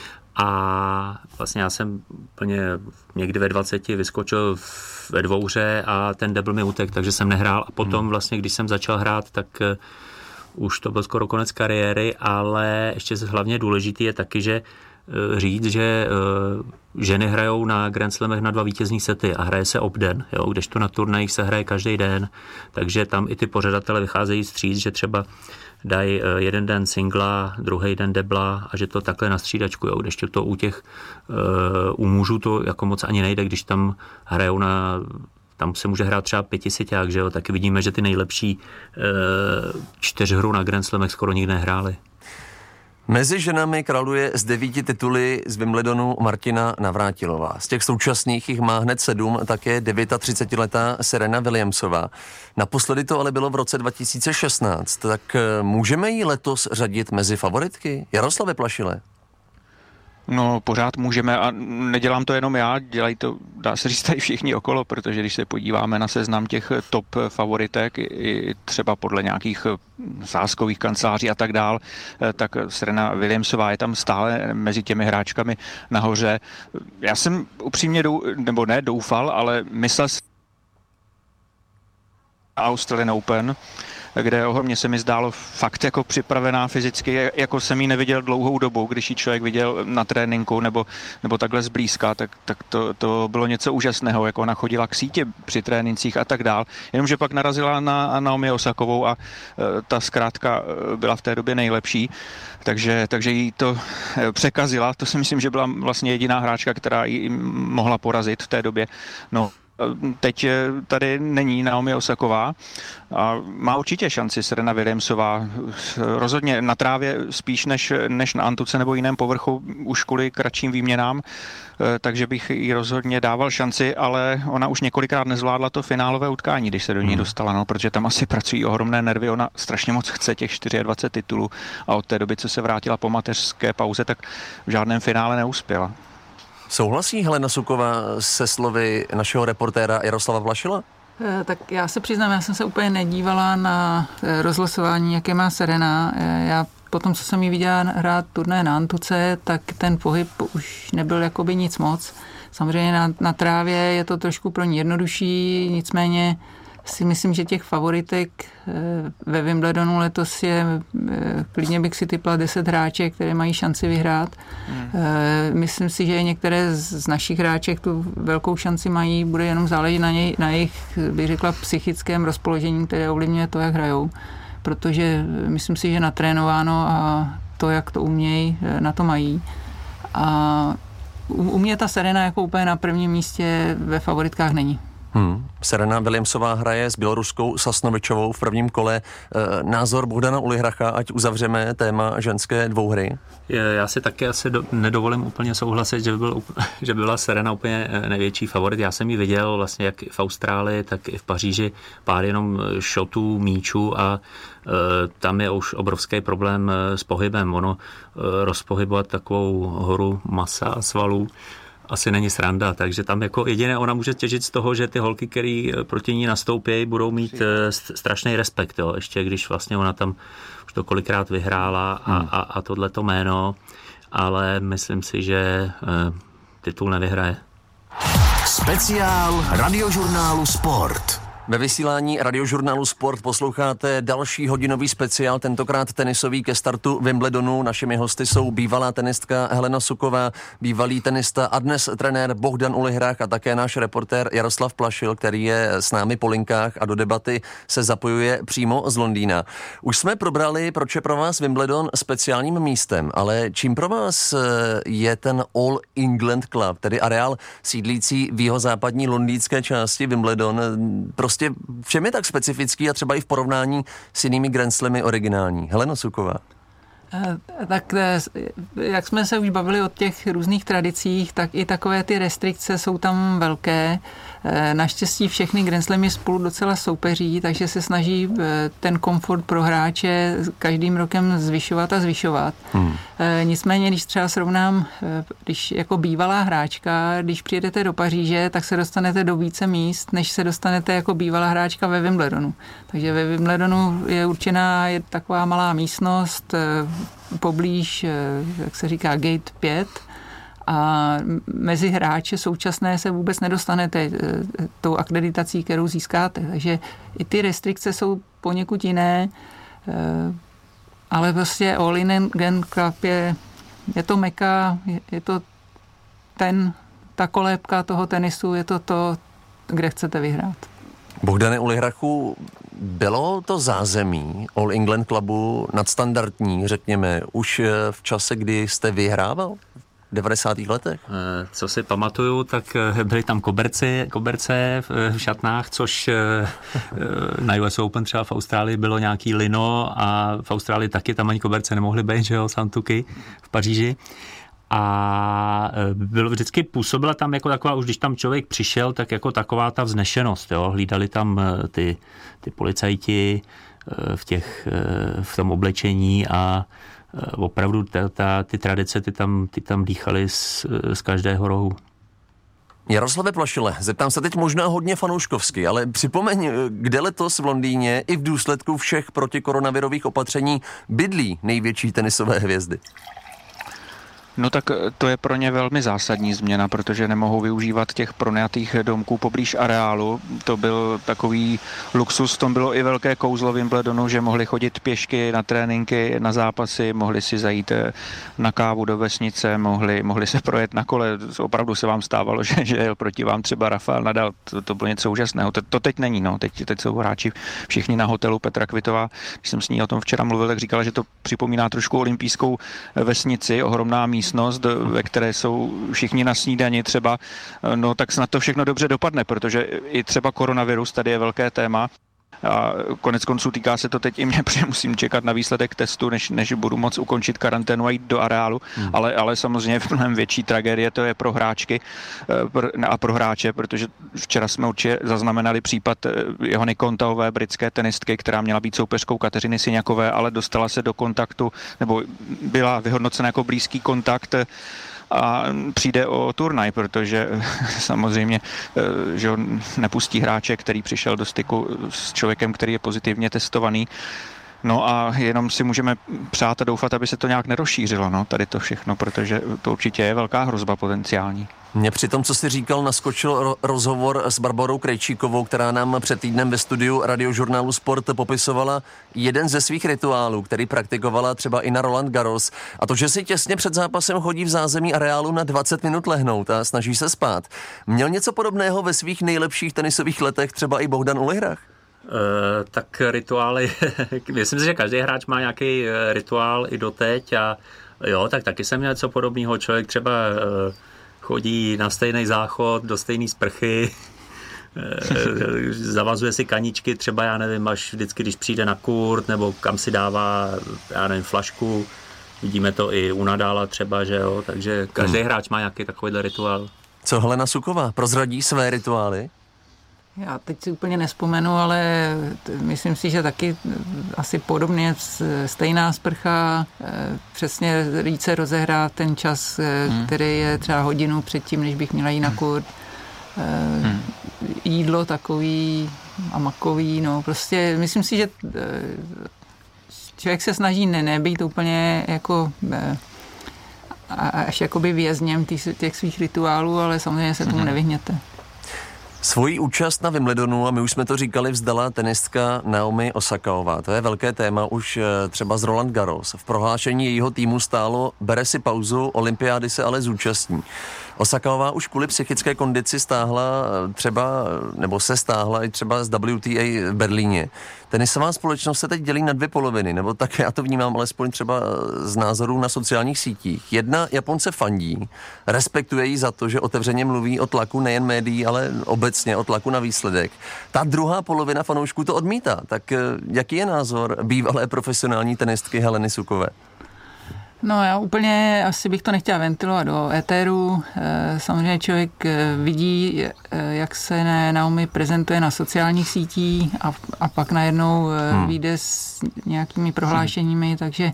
a vlastně já jsem úplně někdy ve dvaceti vyskočil ve dvouhře a ten double mi utek, takže jsem nehrál a potom vlastně, když jsem začal hrát, tak e, už to byl skoro konec kariéry, ale ještě hlavně důležitý je taky, že říct, že uh, ženy hrajou na Grand Slamech na dva vítězní sety a hraje se obden, jo, kdežto na turnajích se hraje každý den, takže tam i ty pořadatele vycházejí vstříc, že třeba dají uh, jeden den singla, druhý den debla a že to takhle na střídačku, jo, kdežto to u těch uh, u mužů to jako moc ani nejde, když tam hrajou na tam se může hrát třeba pětiseťák, že jo, taky vidíme, že ty nejlepší uh, čtyřhru na Grand Slamech skoro nikdy nehráli. Mezi ženami králuje z devíti tituly z Wimbledonu Martina Navrátilová. Z těch současných jich má hned sedm, také třicetidevítiletá Serena Williamsová. Naposledy to ale bylo v roce dva tisíce šestnáct, tak můžeme ji letos řadit mezi favoritky? Jaroslave Plašile. No, pořád můžeme a nedělám to jenom já, dělají to, dá se říct, tady všichni okolo, protože když se podíváme na seznam těch top favoritek, i třeba podle nějakých sázkových kanceláří a tak dál, tak Serena Williamsová je tam stále mezi těmi hráčkami nahoře. Já jsem upřímně, dou, nebo ne doufal, ale myslel jsem Australian Open, kde ohromně se mi zdálo fakt jako připravená fyzicky, jako jsem ji neviděl dlouhou dobu, když ji člověk viděl na tréninku nebo, nebo takhle zblízka, tak, tak to, to bylo něco úžasného, jako ona chodila k síti při trénincích a tak dál, jenomže pak narazila na Naomi Osakovou a ta zkrátka byla v té době nejlepší, takže, takže jí to překazila, to si myslím, že byla vlastně jediná hráčka, která ji mohla porazit v té době. No, teď tady není Naomi Osaková a má určitě šanci Serena Williamsová. Rozhodně na trávě spíš než, než na antuce nebo jiném povrchu už kvůli kratším výměnám, takže bych jí rozhodně dával šanci, ale ona už několikrát nezvládla to finálové utkání, když se do ní dostala, no, protože tam asi pracují ohromné nervy, ona strašně moc chce těch dvacet čtyři titulů a od té doby, co se vrátila po mateřské pauze, tak v žádném finále neuspěla. Souhlasí Helena Suková se slovy našeho reportéra Jaroslava Vlašila? Tak já se přiznám, já jsem se úplně nedívala na rozlosování, jaké má Serena. Já potom, co jsem ji viděla hrát turné na antuce, tak ten pohyb už nebyl jakoby nic moc. Samozřejmě na, na trávě je to trošku pro ní jednodušší, nicméně si myslím, že těch favoritek ve Wimbledonu letos je, klidně bych si typla deset hráček, které mají šanci vyhrát. Hmm. Myslím si, že některé z našich hráček tu velkou šanci mají, bude jenom záležet na, něj, na jejich, bych řekla, psychickém rozpoložení, které ovlivňuje to, jak hrajou. Protože myslím si, že natrénováno a to, jak to umějí, na to mají. A u mě ta Serena jako úplně na prvním místě ve favoritkách není. Hmm. Serena Williamsová hraje s běloruskou Sasnovičovou v prvním kole. E, názor Bohdana Ulihracha, ať uzavřeme téma ženské dvouhry? Já si taky asi do, nedovolím úplně souhlasit, že by, byl, že by byla Serena úplně největší favorit. Já jsem ji viděl vlastně jak v Austrálii, tak i v Paříži pár jenom šotů, míčů a e, tam je už obrovský problém s pohybem. Ono e, rozpohybovat takovou horu masa a svalů asi není sranda, takže tam jako jediné ona může těžit z toho, že ty holky, které proti ní nastoupí, budou mít strašný respekt, jo. Ještě když vlastně ona tam už to kolikrát vyhrála a, hmm. a, a tohleto jméno, ale myslím si, že titul nevyhraje. Speciál Radiožurnálu Sport. Ve vysílání Radiožurnálu Sport posloucháte další hodinový speciál, tentokrát tenisový ke startu Wimbledonu. Našimi hosty jsou bývalá tenistka Helena Suková, bývalý tenista a dnes trenér Bohdan Ulihrach a také náš reportér Jaroslav Plašil, který je s námi po linkách a do debaty se zapojuje přímo z Londýna. Už jsme probrali, proč je pro vás Wimbledon speciálním místem, ale čím pro vás je ten All England Club, tedy areál sídlící v jihozápadní londýnské části Wimbledon, prostě v čem je tak specifický a třeba i v porovnání s jinými Grand Slamy originální? Helena Suková. Tak jak jsme se už bavili o těch různých tradicích, tak i takové ty restrikce jsou tam velké. Naštěstí všechny Grand Slamy spolu docela soupeří, takže se snaží ten komfort pro hráče každým rokem zvyšovat a zvyšovat. Hmm. Nicméně, když třeba srovnám, když jako bývalá hráčka, když přijedete do Paříže, tak se dostanete do více míst, než se dostanete jako bývalá hráčka ve Wimbledonu. Takže ve Wimbledonu je určená je taková malá místnost, poblíž, jak se říká, gate pět, a mezi hráče současné se vůbec nedostanete tou akreditací, kterou získáte. Takže i ty restrikce jsou poněkud jiné, ale prostě All England Club je, je to meka, je, je to ten, ta kolébka toho tenisu, je to to, kde chcete vyhrát. Bohdane Ulihrachu, bylo to zázemí All England Clubu nadstandardní, řekněme, už v čase, kdy jste vyhrával? V devadesátých letech? Co si pamatuju, tak byly tam koberci, koberce v šatnách, což na U S Open třeba v Austrálii bylo nějaký lino a v Austrálii taky tam ani koberce nemohly být, že jo, Santuky v Paříži. A bylo vždycky působila tam jako taková, už když tam člověk přišel, tak jako taková ta vznešenost, jo. Hlídali tam ty, ty policajti v těch, v tom oblečení a opravdu ta, ta, ty tradice, ty tam, ty tam dýchaly z, z každého rohu. Jaroslave Plašile, zeptám se teď možná hodně fanouškovsky, ale připomeň, kde letos v Londýně i v důsledku všech protikoronavirových opatření bydlí největší tenisové hvězdy? No tak to je pro ně velmi zásadní změna, protože nemohou využívat těch pronajatých domků poblíž areálu. To byl takový luxus, v tom bylo i velké kouzlo Wimbledonu, že mohli chodit pěšky na tréninky, na zápasy, mohli si zajít na kávu do vesnice, mohli, mohli se projet na kole. Opravdu se vám stávalo, že, že jel proti vám třeba Rafael Nadal. To, to bylo něco úžasného. To, to teď není, no. Teď, teď jsou hráči všichni na hotelu. Petra Kvitová, když jsem s ní o tom včera mluvil, tak říkala, že to připomíná trošku olympijskou vesnici, ohromná místnost, ve které jsou všichni na snídani třeba, no tak snad to všechno dobře dopadne, protože i třeba koronavirus tady je velké téma. A konec konců týká se to teď i mě, protože musím čekat na výsledek testu, než, než budu moc ukončit karanténu a jít do areálu, hmm. ale, ale samozřejmě v mnohem větší tragédie to je pro hráčky a pro hráče, protože včera jsme určitě zaznamenali případ Johany Kontaové, britské tenistky, která měla být soupeřkou Kateřiny Siňakové, ale dostala se do kontaktu, nebo byla vyhodnocena jako blízký kontakt a přijde o turnaj, protože samozřejmě že on nepustí hráče, který přišel do styku s člověkem, který je pozitivně testovaný. No a jenom si můžeme přát a doufat, aby se to nějak nerozšířilo, no, tady to všechno, protože to určitě je velká hrozba potenciální. Mně při tom, co jsi říkal, naskočil ro- rozhovor s Barborou Krejčíkovou, která nám před týdnem ve studiu Radiožurnálu Sport popisovala jeden ze svých rituálů, který praktikovala třeba i na Roland Garros, a to, že si těsně před zápasem chodí v zázemí areálu na dvacet minut lehnout a snaží se spát. Měl něco podobného ve svých nejlepších tenisových letech třeba i Bohdan Ulihrach? Uh, tak rituály, myslím si, že každý hráč má nějaký rituál i doteď a jo, tak taky jsem měl něco podobného. Člověk třeba uh, chodí na stejný záchod, do stejné sprchy, zavazuje si kaničky, třeba já nevím, až vždycky, když přijde na kurt, nebo kam si dává, já nevím, flašku. Vidíme to i u Nadála třeba, že jo, takže každý hmm. hráč má nějaký takovýhle rituál. Co Helena Suková, prozradí své rituály? Já teď si úplně nespomenu, ale t- myslím si, že taky asi podobně stejná sprcha, přesně více rozehrát ten čas, hmm. který je třeba hodinu předtím, než bych měla jít na kurt. Hmm. Jídlo takový a makový, no prostě myslím si, že člověk se snaží ne, nebýt úplně jako až jakoby vězněm těch svých rituálů, ale samozřejmě se tomu hmm. nevyhněte. Svoji účast na Wimbledonu, a my už jsme to říkali, vzdala tenistka Naomi Osakaová. To je velké téma už třeba z Roland Garros. V prohlášení jejího týmu stálo: bere si pauzu, olympiády se ale zúčastní. Osakaová už kvůli psychické kondici stáhla třeba, nebo se stáhla i třeba z W T A v Berlíně. Tenisová společnost se teď dělí na dvě poloviny, nebo tak já to vnímám alespoň třeba z názorů na sociálních sítích. Jedna Japonce fandí, respektuje jí za to, že otevřeně mluví o tlaku nejen médií, ale obecně o tlaku na výsledek. Ta druhá polovina fanoušků to odmítá. Tak jaký je názor bývalé profesionální tenistky Heleny Sukové? No já úplně asi bych to nechtěla ventilovat do éteru. Samozřejmě člověk vidí, jak se Naomi prezentuje na sociálních sítích a, a pak najednou hmm. vyjde s nějakými prohlášeními, takže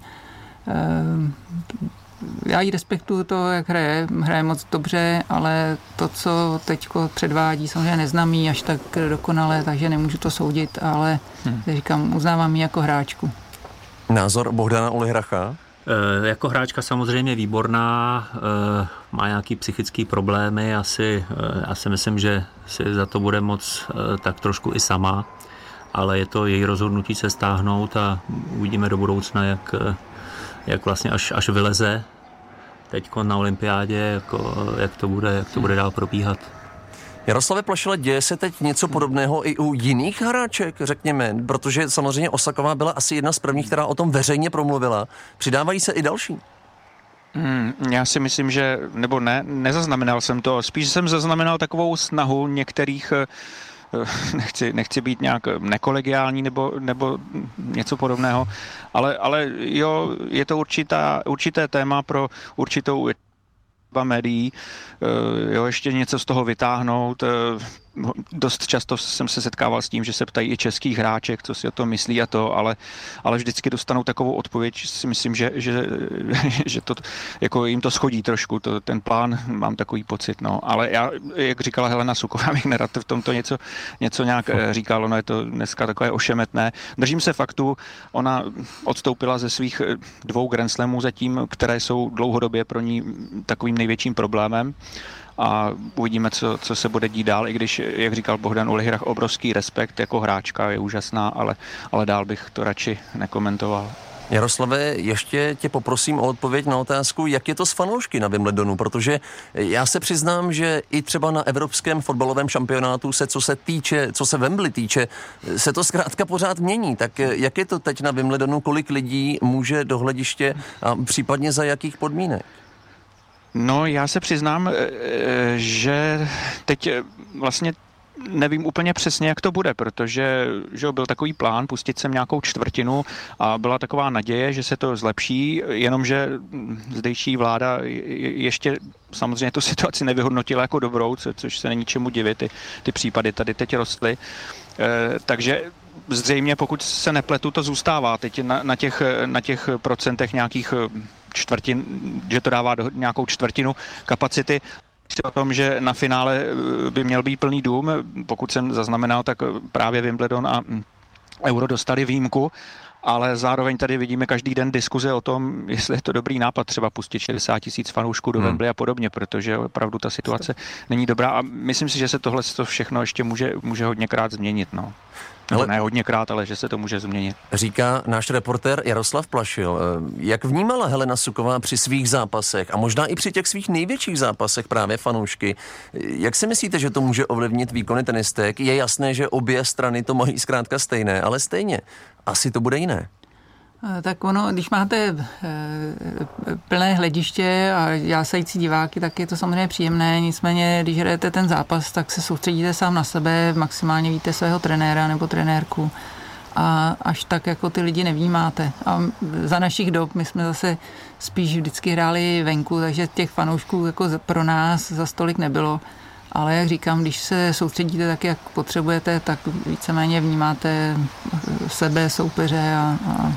já jí respektuju to, jak hraje. Hraje moc dobře, ale to, co teďko předvádí, samozřejmě neznám jí až tak dokonale, takže nemůžu to soudit, ale hmm. říkám, uznávám ji jako hráčku. Názor Bohdana Ulihracha? E, jako hráčka samozřejmě výborná, e, má nějaký psychický problémy, asi, e, já si myslím, že si za to bude moc e, tak trošku i sama, ale je to její rozhodnutí se stáhnout a uvidíme do budoucna, jak, jak vlastně až, až vyleze teďko na olympiádě, jako, jak, to bude, jak to bude dál probíhat. Jaroslave Plašile, děje se teď něco podobného i u jiných hráček, řekněme, protože samozřejmě Osaková byla asi jedna z prvních, která o tom veřejně promluvila. Přidávají se i další? Hmm, já si myslím, že, nebo ne, nezaznamenal jsem to, spíš jsem zaznamenal takovou snahu některých, nechci, nechci být nějak nekolegiální nebo, nebo něco podobného, ale, ale jo, je to určitá, určité téma pro určitou médií, jo, ještě něco z toho vytáhnout. Dost často jsem se setkával s tím, že se ptají i českých hráček, co si o tom myslí a to, ale, ale vždycky dostanou takovou odpověď, si myslím, že, že, že to, jako jim to schodí trošku, to, ten plán, mám takový pocit, no. Ale já, jak říkala Helena Suková, bych nerad v tomto něco, něco nějak říkal, ono je to dneska takové ošemetné. Držím se faktu, ona odstoupila ze svých dvou Grand Slamů zatím, které jsou dlouhodobě pro ní takovým největším problémem. A uvidíme, co, co se bude dít dál, i když, jak říkal Bohdan Ulihrach, obrovský respekt jako hráčka, je úžasná, ale, ale dál bych to radši nekomentoval. Jaroslave, ještě tě poprosím o odpověď na otázku, jak je to s fanoušky na Wimbledonu, protože já se přiznám, že i třeba na evropském fotbalovém šampionátu se, co se týče, co se Wembley týče, se to zkrátka pořád mění. Tak jak je to teď na Wimbledonu, kolik lidí může do hlediště a případně za jakých podmínek? No, já se přiznám, že teď vlastně nevím úplně přesně, jak to bude, protože že byl takový plán pustit sem nějakou čtvrtinu a byla taková naděje, že se to zlepší, jenomže zdejší vláda ještě samozřejmě tu situaci nevyhodnotila jako dobrou, což se není čemu divit, ty, ty případy tady teď rostly. Takže zřejmě, pokud se nepletu, to zůstává teď na, na, těch, na těch procentech nějakých čtvrtin, že to dává do, nějakou čtvrtinu kapacity. O tom, že na finále by měl být plný dům, pokud jsem zaznamenal, tak právě Wimbledon a Euro dostali výjimku, ale zároveň tady vidíme každý den diskuze o tom, jestli je to dobrý nápad třeba pustit šedesát tisíc fanoušků do Wembley a podobně, protože opravdu ta situace není dobrá a myslím si, že se tohle všechno ještě může, může hodněkrát změnit. No. Ale ne hodněkrát, ale že se to může změnit. Říká náš reportér Jaroslav Plašil. Jak vnímala Helena Suková při svých zápasech a možná i při těch svých největších zápasech právě fanoušky? Jak si myslíte, že to může ovlivnit výkony tenistek? Je jasné, že obě strany to mají zkrátka stejné, ale stejně. Asi to bude jiné. Tak ono, když máte plné hlediště a jásající diváky, tak je to samozřejmě příjemné, nicméně, když hrajete ten zápas, tak se soustředíte sám na sebe, maximálně víte svého trenéra nebo trenérku a až tak jako ty lidi nevnímáte. A za našich dob my jsme zase spíš vždycky hráli venku, takže těch fanoušků jako pro nás za stolik nebylo. Ale jak říkám, když se soustředíte tak, jak potřebujete, tak víceméně vnímáte sebe, soupeře a, a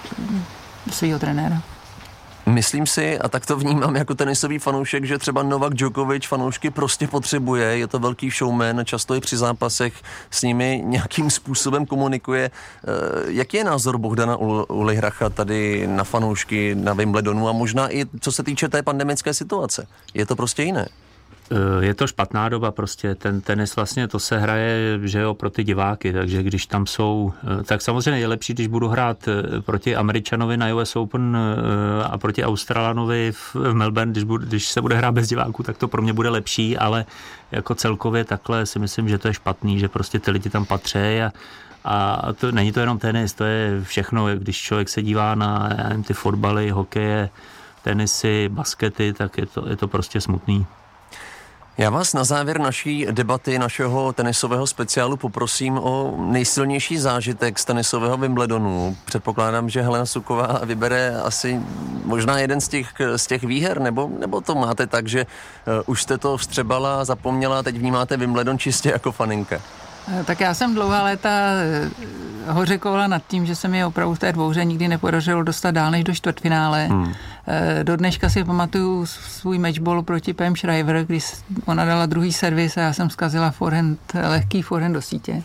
svýho trenéra. Myslím si, a tak to vnímám jako tenisový fanoušek, že třeba Novak Djokovic fanoušky prostě potřebuje, je to velký showman, často i při zápasech s nimi nějakým způsobem komunikuje. Jaký je názor Bohdana Ulihracha tady na fanoušky na Wimbledonu a možná i co se týče té pandemické situace? Je to prostě jiné? Je to špatná doba prostě, ten tenis vlastně to se hraje, že jo, pro ty diváky, takže když tam jsou, tak samozřejmě je lepší, když budu hrát proti Američanovi na U S Open a proti Australanovi v Melbourne, když, budu, když se bude hrát bez diváků, tak to pro mě bude lepší, ale jako celkově takhle si myslím, že to je špatný, že prostě ty lidi tam patří a a to není to jenom tenis, to je všechno, když člověk se dívá na nevím, ty fotbaly, hokeje, tenisy, baskety, tak je to, je to prostě smutný. Já vás na závěr naší debaty, našeho tenisového speciálu poprosím o nejsilnější zážitek z tenisového Wimbledonu. Předpokládám, že Helena Suková vybere asi možná jeden z těch, z těch výher, nebo, nebo to máte tak, že uh, už jste to vstřebala, zapomněla a teď vnímáte Wimbledon čistě jako faninka? Tak já jsem dlouhá léta hořekovala nad tím, že se mi opravdu v té dvouhře nikdy nepodařilo dostat dál než do čtvrtfinále. Hmm. Do dneška si pamatuju svůj matchball proti Pam Shriver, když ona dala druhý servis a já jsem zkazila forehand, lehký forehand do sítě.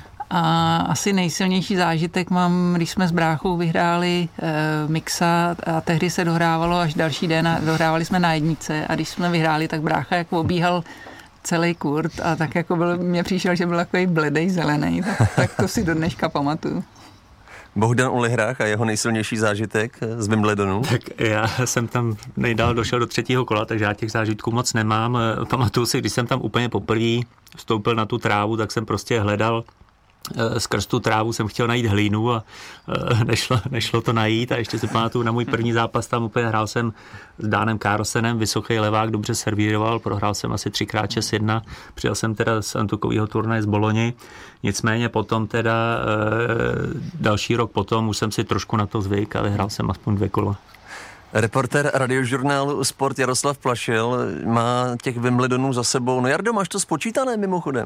A asi nejsilnější zážitek mám, když jsme s bráchou vyhráli e, mixa a tehdy se dohrávalo až další den a dohrávali jsme na jednice a když jsme vyhráli, tak brácha jak obíhal celý kurt a tak jako byl, mně přišel, že byl takový bledej zelený, tak, tak to si do dneška pamatuju. Bohdan Ulihrach a jeho nejsilnější zážitek z Wimbledonu? Tak já jsem tam nejdál došel do třetího kola, takže já těch zážitků moc nemám. Pamatuju si, když jsem tam úplně poprvé vstoupil na tu trávu, tak jsem prostě hledal skrz tu trávu jsem chtěl najít hlínu a nešlo, nešlo to najít a ještě si pamatuju na můj první zápas tam úplně hrál jsem s Dánem Carlsenem, vysoký levák, dobře servíroval, prohrál jsem asi třikrát šest jedna, přijel jsem teda z antukového turnaje z Boloni, nicméně potom teda další rok potom už jsem si trošku na to zvyk a vyhrál jsem aspoň dvě kola. Reportér Radiožurnálu Sport Jaroslav Plašil má těch Wimbledonů za sebou. No Jardo, máš to spočítané mimochodem?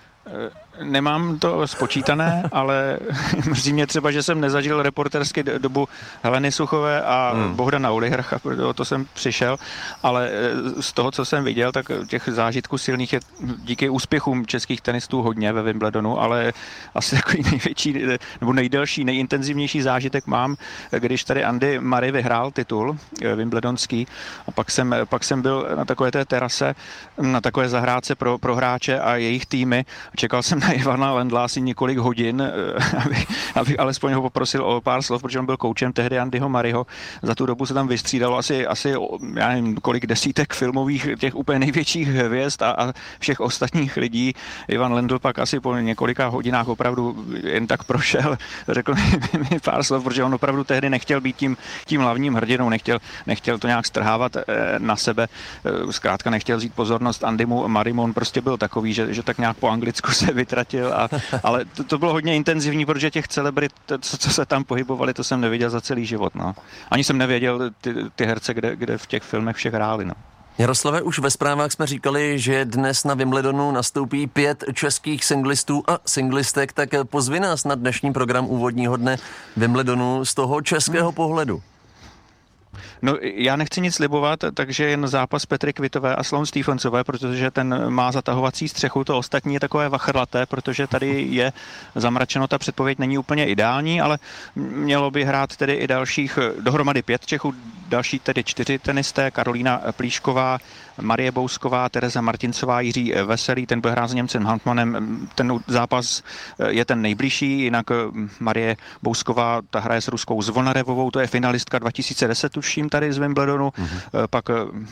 Nemám to spočítané, ale mrzí mě třeba, že jsem nezažil reportersky dobu Heleny Suchové a hmm. Bohdana Ulihrcha, protože to jsem přišel, ale z toho, co jsem viděl, tak těch zážitků silných je díky úspěchům českých tenistů hodně ve Wimbledonu, ale asi takový největší, nebo nejdelší, nejintenzivnější zážitek mám, když tady Andy Murray vyhrál titul wimbledonský a pak jsem, pak jsem byl na takové té terase, na takové zahrádce pro, pro hráče a jejich týmy. Čekal jsem na Ivana Lendla asi několik hodin, aby, aby alespoň ho poprosil o pár slov, protože on byl koučem tehdy Andyho Murrayho. Za tu dobu se tam vystřídalo asi, asi já nevím, kolik desítek filmových těch úplně největších hvězd a, a všech ostatních lidí. Ivan Lendl pak asi po několika hodinách opravdu jen tak prošel, řekl mi pár slov, protože on opravdu tehdy nechtěl být tím, tím hlavním hrdinou, nechtěl, nechtěl to nějak strhávat na sebe, zkrátka nechtěl vzít pozornost Andymu Murraymu, on prostě byl takový, že, že tak nějak po anglicku se vytratil, a, ale to, to bylo hodně intenzivní, protože těch celebrit, co, co se tam pohybovali, to jsem neviděl za celý život. No. Ani jsem nevěděl ty, ty herce, kde, kde v těch filmech všech hráli. No. Jaroslave, už ve zprávách jsme říkali, že dnes na Wimbledonu nastoupí pět českých singlistů a singlistek, tak pozvi nás na dnešní program úvodního dne Wimbledonu z toho českého pohledu. No, já nechci nic slibovat, takže jen zápas Petry Kvitové a Sloane Stephensové, protože ten má zatahovací střechu, to ostatní je takové vachrlaté, protože tady je zamračeno, ta předpověď není úplně ideální, ale mělo by hrát tedy i dalších, dohromady pět Čechů, další tedy čtyři tenisté, Karolína Plíšková, Marie Bousková, Tereza Martincová, Jiří Veselý, ten bude hrát s Němcem Handmanem, ten zápas je ten nejbližší, jinak Marie Bousková, ta hraje s Ruskou Zvonarevovou, to je finalistka dva tisíce deset, tuším, tady z Wimbledonu, mm-hmm. pak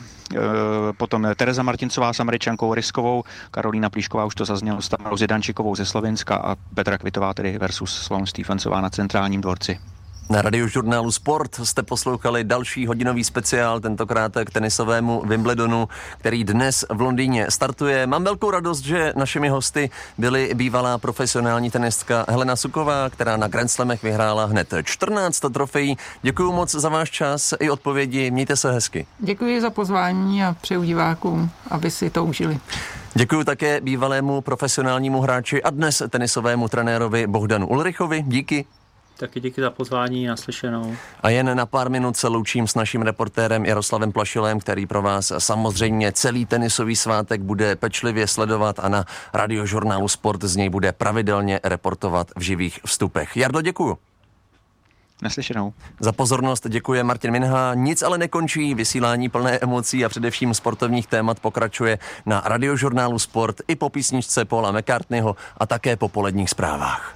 potom Tereza Martincová s Američankou Ryskovou, Karolína Plíšková, už to zaznělo, s Tamarou Zidančikovou ze Slovenska a Petra Kvitová tedy versus Sloane Stephensová na Centrálním dvorci. Na Radiožurnálu Sport jste poslouchali další hodinový speciál, tentokrát k tenisovému Wimbledonu, který dnes v Londýně startuje. Mám velkou radost, že našimi hosty byly bývalá profesionální tenistka Helena Suchová, která na Grand Slamech vyhrála hned čtrnáct trofejí. Děkuji moc za váš čas i odpovědi, mějte se hezky. Děkuji za pozvání a přeju divákům, aby si to užili. Děkuji také bývalému profesionálnímu hráči a dnes tenisovému trenérovi Bohdanu Ulrichovi. Díky. Taky díky za pozvání, naslyšenou. A jen na pár minut se loučím s naším reportérem Jaroslavem Plašilem, který pro vás samozřejmě celý tenisový svátek bude pečlivě sledovat a na Radiožurnálu Sport z něj bude pravidelně reportovat v živých vstupech. Jardo, děkuju. Naslyšenou. Za pozornost děkuje Martin Minha. Nic ale nekončí, vysílání plné emocí a především sportovních témat pokračuje na Radiožurnálu Sport i po písničce Paula McCartneyho a také po poledních zprávách.